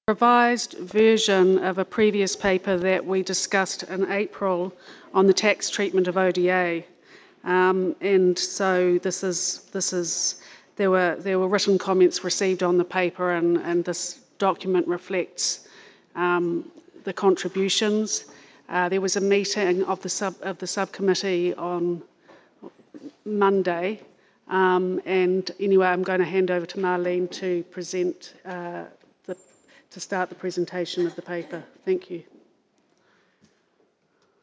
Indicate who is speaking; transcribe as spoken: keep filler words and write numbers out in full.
Speaker 1: Revised version of a previous paper that we discussed in April on the tax treatment of O D A. Um, and so this is, this is, there were, there were written comments received on the paper, and, and this document reflects um, the contributions. Uh, there was a meeting of the, sub, of the subcommittee on Monday, um, and anyway, I'm going to hand over to Marlene to present uh, the, to start the presentation of the paper. Thank you.